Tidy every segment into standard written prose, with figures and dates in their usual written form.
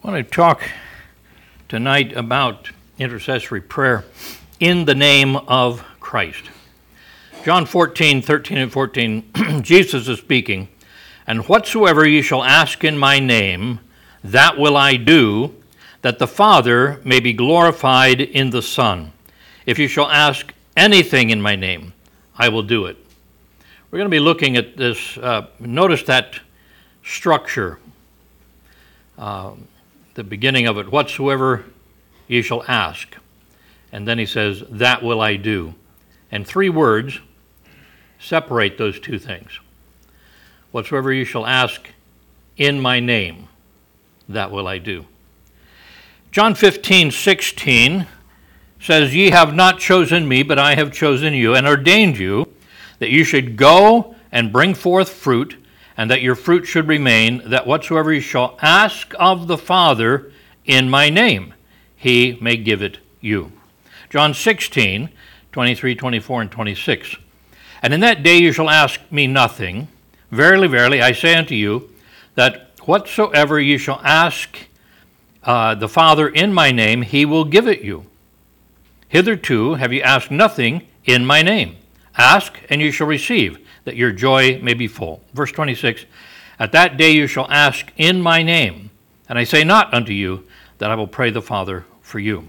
I want to talk tonight about intercessory prayer in the name of Christ. John 14:13 and 14, Jesus is speaking, "And whatsoever ye shall ask in my name, that will I do, that the Father may be glorified in the Son. If you shall ask anything in my name, I will do it." We're going to be looking at this. Notice that structure. The beginning of it, whatsoever ye shall ask. And then he says, that will I do. And three words separate those two things. Whatsoever ye shall ask in my name, that will I do. John 15:16 says, "Ye have not chosen me, but I have chosen you, and ordained you, that you should go and bring forth fruit, and that your fruit should remain, that whatsoever you shall ask of the Father in my name, he may give it you." John 16:23, 24, and 26. "And in that day you shall ask me nothing. Verily, verily, I say unto you, that whatsoever you shall ask the Father in my name, he will give it you. Hitherto have you asked nothing in my name. Ask, and you shall receive, that your joy may be full." Verse 26, "At that day you shall ask in my name, and I say not unto you that I will pray the Father for you."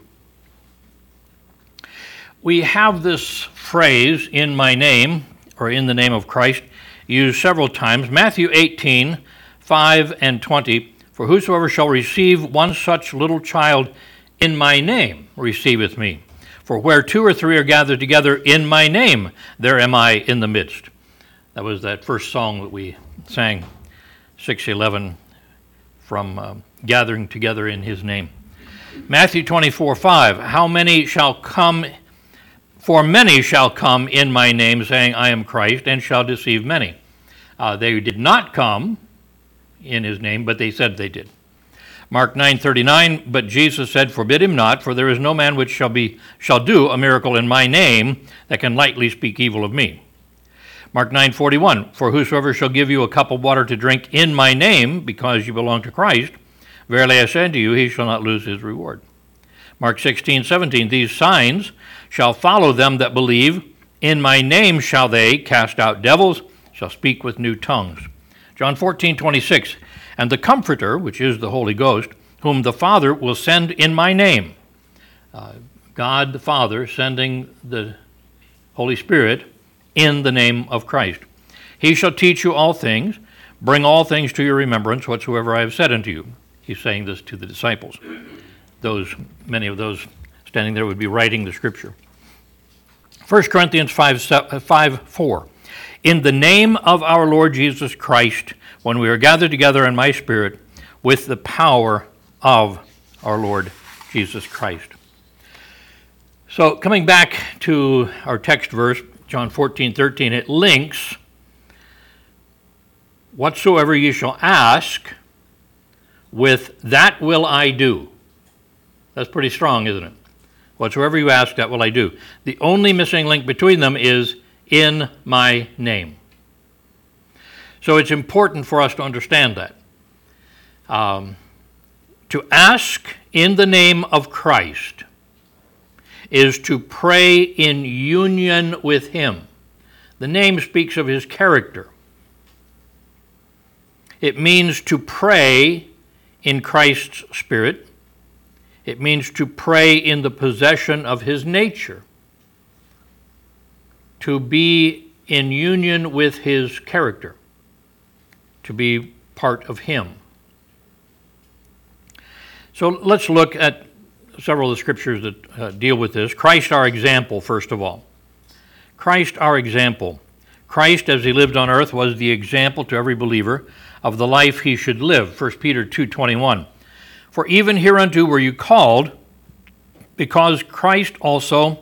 We have this phrase, "in my name," or "in the name of Christ," used several times. Matthew 18:5 and 20, "For whosoever shall receive one such little child in my name receiveth me. For where two or three are gathered together in my name, there am I in the midst." That was that first song that we sang, 611, from gathering together in his name. Matthew 24:5, "How many shall come, for many shall come in my name, saying, I am Christ, and shall deceive many." They did not come in his name, but they said they did. Mark 9:39, "But Jesus said, Forbid him not, for there is no man which shall do a miracle in my name that can lightly speak evil of me." Mark 9:41, "For whosoever shall give you a cup of water to drink in my name, because you belong to Christ, verily I say unto you, he shall not lose his reward." Mark 16:17, "These signs shall follow them that believe. In my name shall they cast out devils, shall speak with new tongues." John 14:26, "And the Comforter, which is the Holy Ghost, whom the Father will send in my name." God the Father sending the Holy Spirit in the name of Christ. "He shall teach you all things, bring all things to your remembrance, whatsoever I have said unto you." He's saying this to the disciples. Many of those standing there would be writing the scripture. 1 Corinthians 5:4, "In the name of our Lord Jesus Christ, when we are gathered together in my spirit, with the power of our Lord Jesus Christ." So coming back to our text verse, John 14:13, it links whatsoever you shall ask with "that will I do." That's pretty strong, isn't it? Whatsoever you ask, that will I do. The only missing link between them is "in my name." So it's important for us to understand that. To ask in the name of Christ is to pray in union with him. The name speaks of his character. It means to pray in Christ's Spirit. It means to pray in the possession of his nature. To be in union with his character. To be part of him. So let's look at several of the scriptures that deal with this. Christ our example, first of all. Christ our example. Christ, as he lived on earth, was the example to every believer of the life he should live. 1 Peter 2:21. "For even hereunto were you called, because Christ also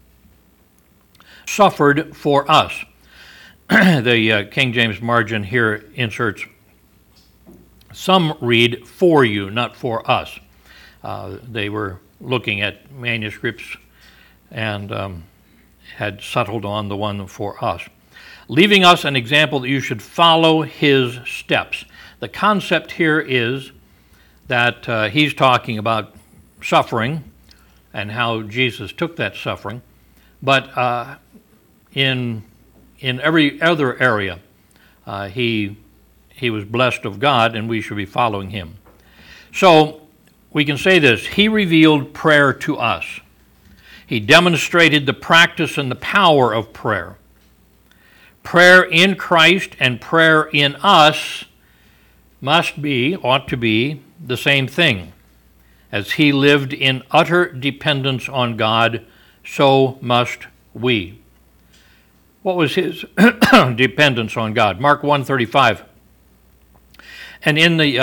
suffered for us." The King James margin here inserts, some read "for you," not "for us." They were looking at manuscripts and had settled on the one "for us." "Leaving us an example that you should follow his steps." The concept here is that he's talking about suffering and how Jesus took that suffering. But in every other area, he was blessed of God, and we should be following him. So we can say this: he revealed prayer to us. He demonstrated the practice and the power of prayer. Prayer in Christ and prayer in us ought to be the same thing. As he lived in utter dependence on God, so must we. What was his dependence on God? Mark 1:35. And in the,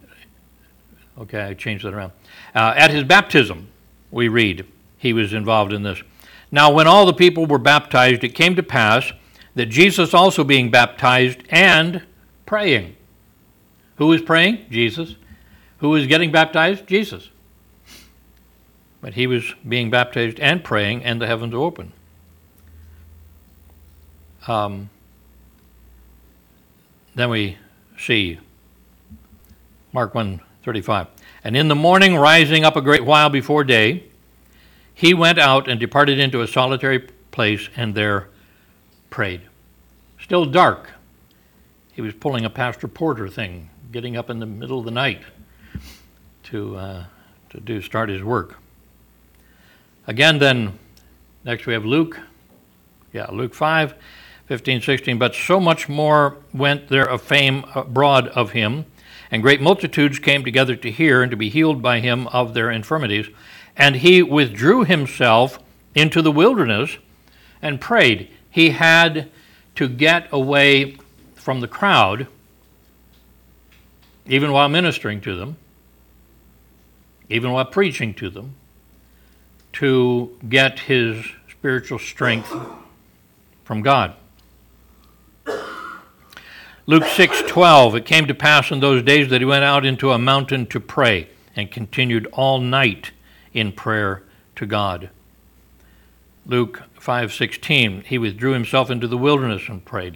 I changed that around. At his baptism, we read, he was involved in this. Now, when all the people were baptized, it came to pass that Jesus also being baptized and praying. Who was praying? Jesus. Who was getting baptized? Jesus. But he was being baptized and praying, and the heavens were open. Then we see Mark 1:35. And in the morning, rising up a great while before day, he went out and departed into a solitary place, and there prayed. Still dark. He was pulling a Pastor Porter thing, getting up in the middle of the night to start his work. Again, then, next we have Luke 5:15-16. But so much more went there of fame abroad of him, and great multitudes came together to hear and to be healed by him of their infirmities. And he withdrew himself into the wilderness and prayed. He had to get away from the crowd, even while ministering to them, even while preaching to them, to get his spiritual strength from God. Luke 6:12, it came to pass in those days that he went out into a mountain to pray and continued all night in prayer to God. Luke 5:16, he withdrew himself into the wilderness and prayed.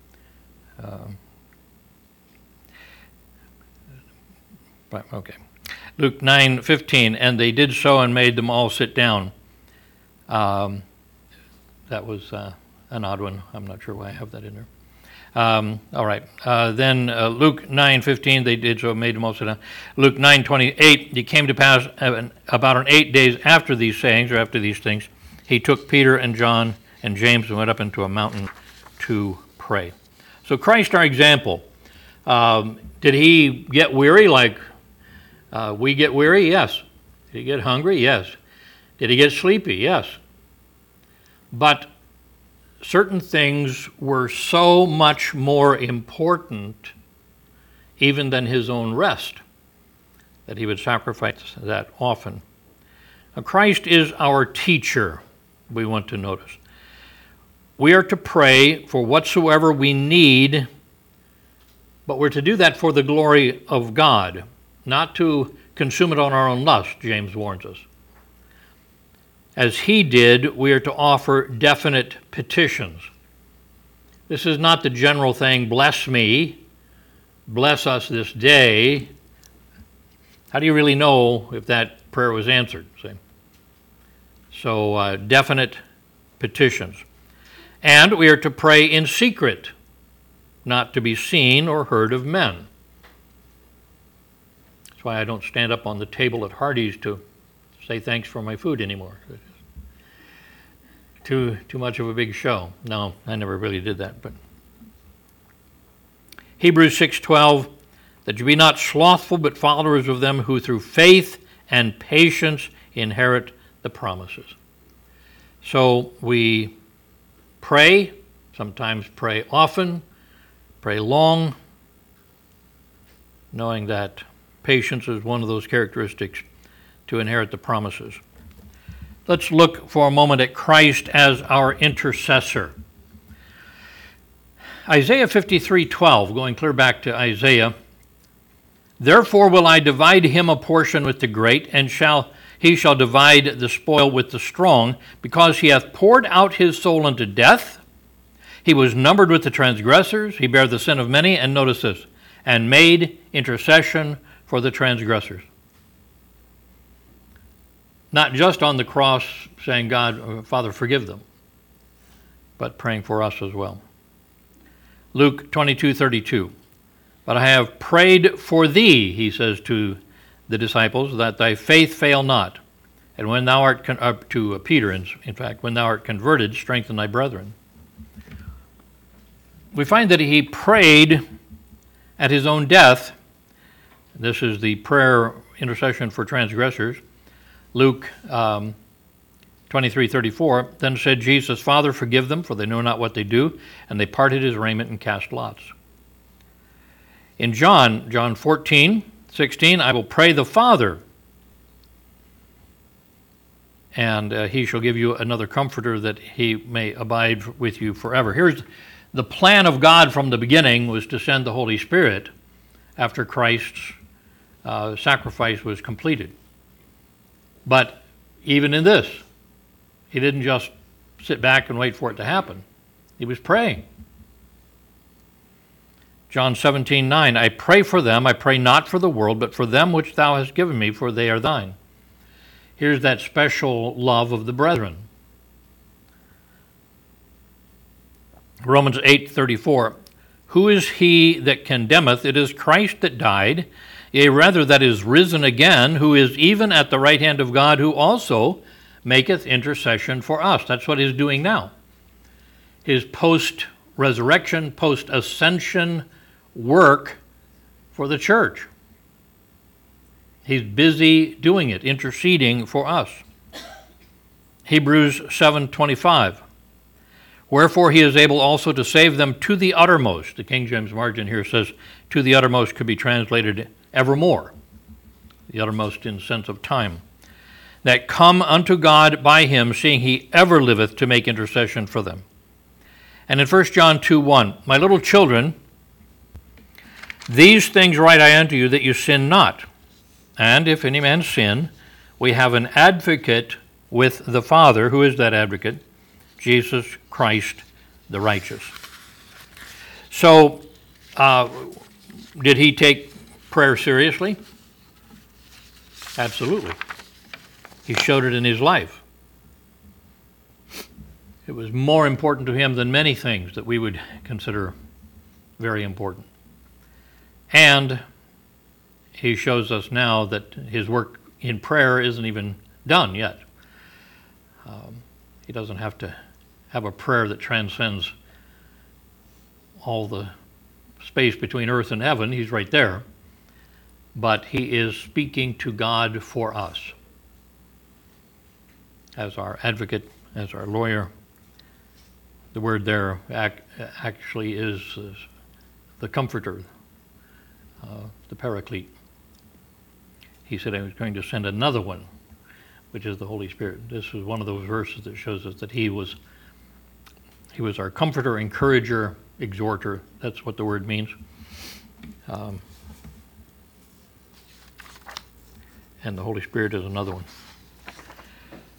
Luke 9:15, and they did so and made them all sit down. That was an odd one. I'm not sure why I have that in there. All right. Then Luke 9:15, they did so and made them all sit down. Luke 9:28, it came to pass about 8 days after these sayings, or after these things, he took Peter and John and James and went up into a mountain to pray. So Christ, our example, did he get weary like we get weary? Yes. Did he get hungry? Yes. Did he get sleepy? Yes. But certain things were so much more important even than his own rest that he would sacrifice that often. Now, Christ is our teacher, we want to notice. We are to pray for whatsoever we need, but we're to do that for the glory of God, not to consume it on our own lust, James warns us. As he did, we are to offer definite petitions. This is not the general thing, bless me, bless us this day. How do you really know if that prayer was answered? See? So definite petitions. And we are to pray in secret, not to be seen or heard of men. That's why I don't stand up on the table at Hardee's to say thanks for my food anymore. Too much of a big show. No, I never really did that. But Hebrews 6:12, that you be not slothful, but followers of them who through faith and patience inherit the promises. So we pray, sometimes pray often, pray long, knowing that patience is one of those characteristics to inherit the promises. Let's look for a moment at Christ as our intercessor. Isaiah 53:12, going clear back to Isaiah, therefore will I divide him a portion with the great, and he shall divide the spoil with the strong, because he hath poured out his soul unto death. He was numbered with the transgressors. He bare the sin of many, and notice this, and made intercession for the transgressors. Not just on the cross saying, God, Father, forgive them, but praying for us as well. Luke 22:32. But I have prayed for thee, he says to the disciples, that thy faith fail not. And when thou art, to Peter, in fact, when thou art converted, strengthen thy brethren. We find that he prayed at his own death. This is the prayer intercession for transgressors. Luke 23:34. Then said Jesus, Father, forgive them, for they know not what they do. And they parted his raiment and cast lots. In John 14:16, I will pray the Father, and he shall give you another comforter, that he may abide with you forever. Here's the plan of God from the beginning, was to send the Holy Spirit after Christ's sacrifice was completed. But even in this, he didn't just sit back and wait for it to happen. He was praying. John 17:9, I pray for them, I pray not for the world, but for them which thou hast given me, for they are thine. Here's that special love of the brethren. Romans 8:34, who is he that condemneth? It is Christ that died, yea, rather that is risen again, who is even at the right hand of God, who also maketh intercession for us. That's what he's doing now. His post-resurrection, post-ascension work for the church. He's busy doing it, interceding for us. Hebrews 7:25. Wherefore he is able also to save them to the uttermost. The King James margin here says, to the uttermost could be translated evermore. The uttermost in sense of time. That come unto God by him, seeing he ever liveth to make intercession for them. And in 1 John 2:1, my little children, these things write I unto you, that you sin not. And if any man sin, we have an advocate with the Father. Who is that advocate? Jesus Christ the righteous. So, did he take prayer seriously? Absolutely. He showed it in his life. It was more important to him than many things that we would consider very important. And he shows us now that his work in prayer isn't even done yet. He doesn't have to have a prayer that transcends all the space between earth and heaven. He's right there. But he is speaking to God for us as our advocate, as our lawyer. The word there actually is the comforter, the paraclete. He said I was going to send another one, which is the Holy Spirit. This is one of those verses that shows us that he was our comforter, encourager, exhorter. That's what the word means. And the Holy Spirit is another one.